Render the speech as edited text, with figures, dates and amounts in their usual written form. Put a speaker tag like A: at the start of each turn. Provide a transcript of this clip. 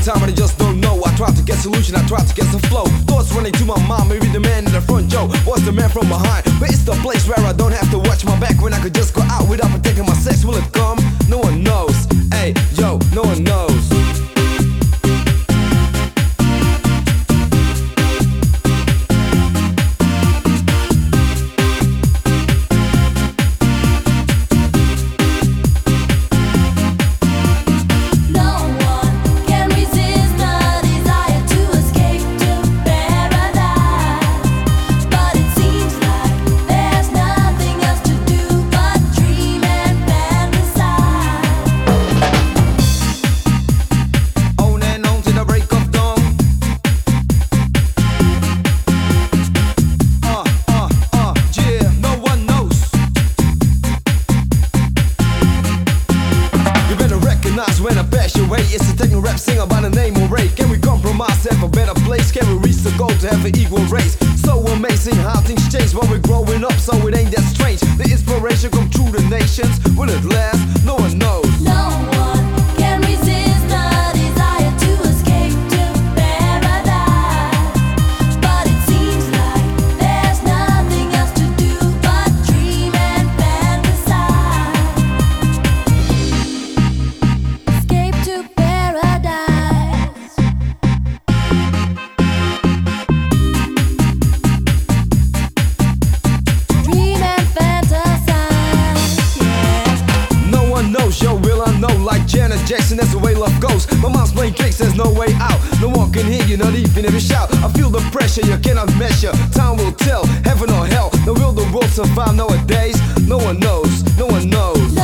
A: time and I just don't know. I try to get solution, I try to get some flow. Thoughts running to my mind, maybe the man in the front, Joe was the man from behind. But it's the place where I don't have to watch my back, when I could just go out without protecting my sex. Will it come? No one knows. Hey, yo, no one knows. When I pass your way, it's a techno rap singer by the name of Ray. Can we compromise, have a better place? Can we reach the goal to have an equal race? So amazing how things change when we're growing up, so it ain't that strange. The inspiration come through the nations. Will it last? No one knows.
B: No one can resist the desire to escape to paradise, but it seems like there's nothing else to do but dream and fantasize. Escape to paradise. Dream and fantasize, yeah.
A: No one knows, yo, will I know? Like Janet Jackson, that's the way love goes. My mind's playing tricks, there's no way out. No one can hear you, not even if you shout. I feel the pressure, you cannot measure. Time will tell, heaven or hell. Now will the world survive nowadays? No one knows, no one knows.